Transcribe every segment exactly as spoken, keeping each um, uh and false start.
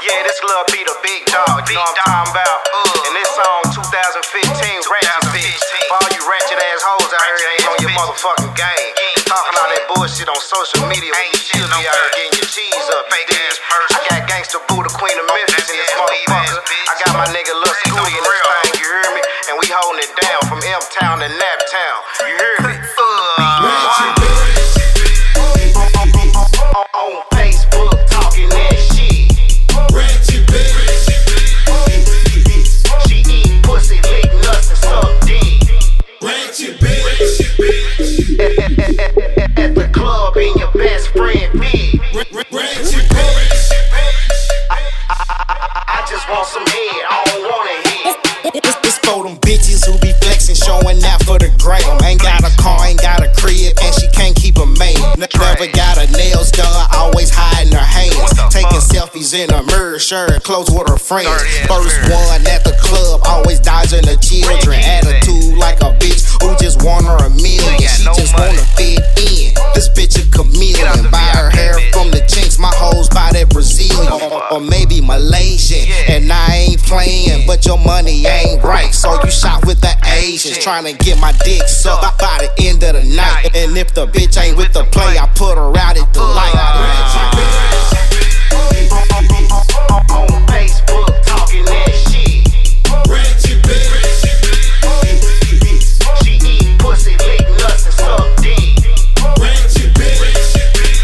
Yeah, this little be the big dog, you know what I'm talking about? Uh, and this song twenty fifteen, Ratchet Bitch. For all you ratchet ass hoes out here ain't on your motherfucking game. Talking all that bullshit on social media when you should be out here getting your cheese up. I got Gangsta Boo, the Queen of Memphis in this motherfucker. I got my nigga Lil Scooty in this thing, you hear me? And we holding it down from M-Town to Naptown, you hear me? On Facebook talking that shit. Ratchet bitch. She eat pussy, lick nuts, and suck dick. Ratchet bitch. At the club in your best friend big. Ratchet bitch. I, I, I, I just want some head, I don't want a head. It's, it's for them bitches who be flexing, showing out for the gram. Ain't got a car, ain't got a crib, and she can't keep a man. Never got her nails done, always hiding her hands. Taking selfies in her mirror, sharing clothes with her friends. First one at the club, always dodging the children. Attitude like a bitch who just want her a million. She just wanna fit in. This bitch a chameleon. Buy her hair from the chinks, my hoes buy that Brazilian. Or maybe Malaysian. And I ain't playing, but your money ain't right. So you shop with the Asians, trying to get my dick sucked by the end of the night. And if the bitch ain't with the play, I put her out at the light. On Facebook talking that shit. Ratchet bitch. She eat pussy, lick nuts, and suck dick. Ratchet bitch.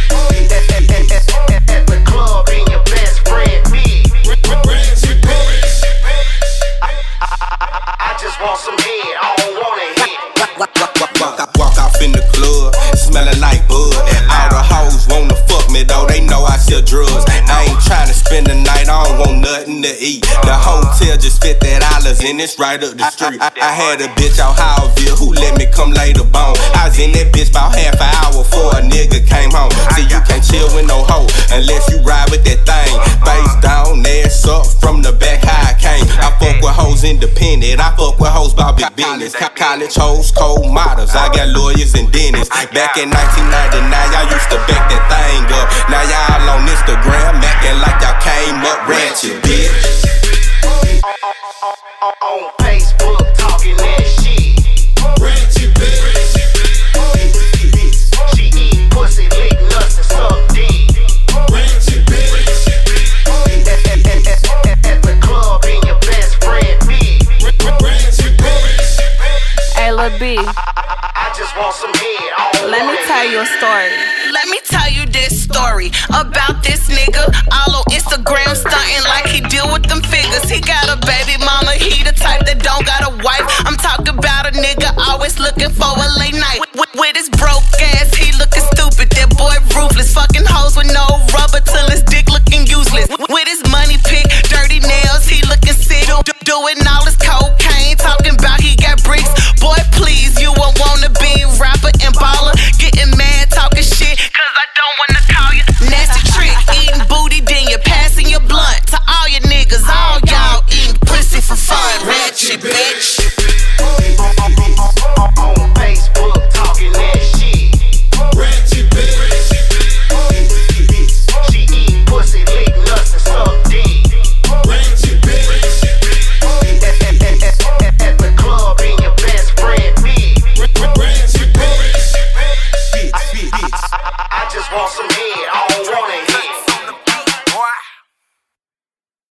At the club in your best friend big. Ratchet bitch. I, I, I, I just want some head, I don't want a hit. Walk, walk, walk, walk, walk off in the club, smelling like bud. All the hoes wanna fuck me though, they know I sell drugs. I ain't tryna spend the night, I don't want nothing to eat. The hotel just fifty dollars and it's right up the street. I, I had a bitch out Howville who let me come lay the bone. I was in that bitch about half an hour before a nigga came home. See, you can't chill with no hoe unless you ride with that thing. Face down, ass up, from the back how I came. I fuck with hoes independent, I fuck with hoes about big business. College hoes, cold models, I got lawyers and dentists. Back in nineteen ninety-nine, y'all used to back that thing up. Now y'all on Instagram, acting like y'all came up ratchet, bitch. On Facebook talking that shit. Ratchet bitch. She eat pussy, lick nuts, and suck dick. Ratchet bitch. At the club in your best friend big. Ratchet bitch. Hey, Lil B, I just want some head, I don't let me want a tell hit. you a story. Let me tell you this story about this nigga all on Instagram.